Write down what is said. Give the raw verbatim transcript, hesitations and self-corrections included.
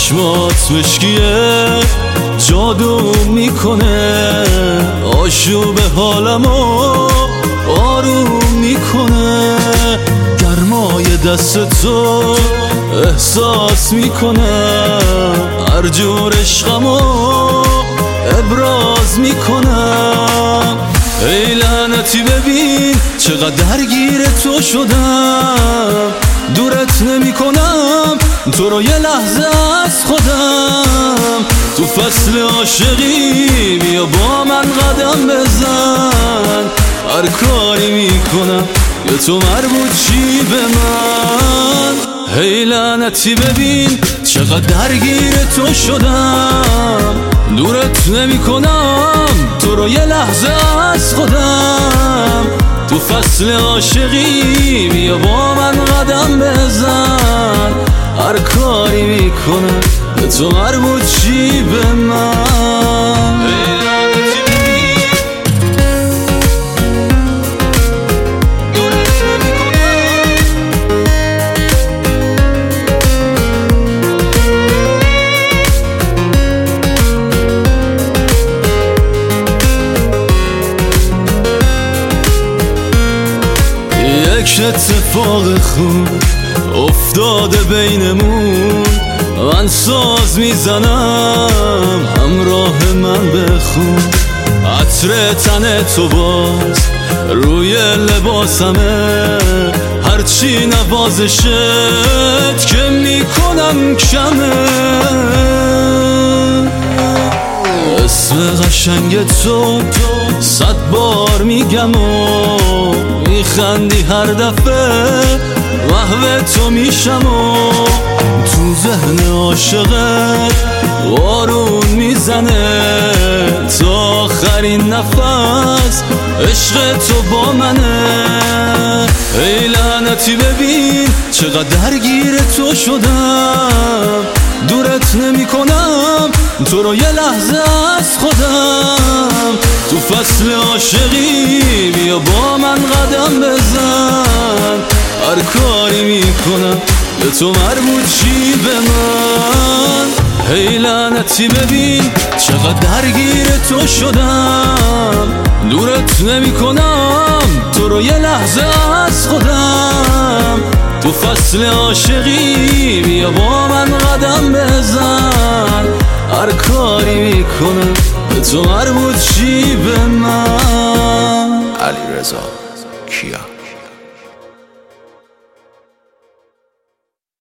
چشمات مشکیه جادو میکنه، آشوب حالمو آروم میکنه، گرمای دست تو احساس میکنم، هر جور عشقمو ابراز میکنم. ای لعنتی ببین چقدر درگیر تو شدم، دورت نمی کنم تو رو یه لحظه از خودم. تو فصل عاشقی بیا با من قدم بزن، هر کاری میکنم یا تو مربوط چی به من. ای لعنتی ببین چقدر درگیر تو شدم، دورت نمی کنم تو رو یه لحظه از خودم. تو فصل عاشقی بیا با من قدم بزن، هر کاری میکنم به تو مربوط چی به من. یک اتفاق خوب افتاده بینمون، من ساز میزنم همراه من بخون. عطر تن تو باز روی لباسمه، هرچی نوازشت که میکنم کمه. اسم قشنگ تو صد بار میگم و میخندی هر دفعه، محو تو میشم و تو ذهن عاشقت بارون میزنه. تا آخرین نفس عشق تو با منه. ای لعنتی ببین چقدر درگیر تو شدم، دورت نمی کنم تو رو یه لحظه از خودم. تو فصل عاشقی بیا با من قدم بزن، هر کاری میکنم به تو مربوط چی به من. ای لعنتی ببین چقدر درگیر تو شدم، دورت نمی کنم تو رو یه لحظه از خودم. تو فصل عاشقی بیا با من قدم بزن، هر کاری میکنم به تو مربوط چی به من. علیرضا کیا.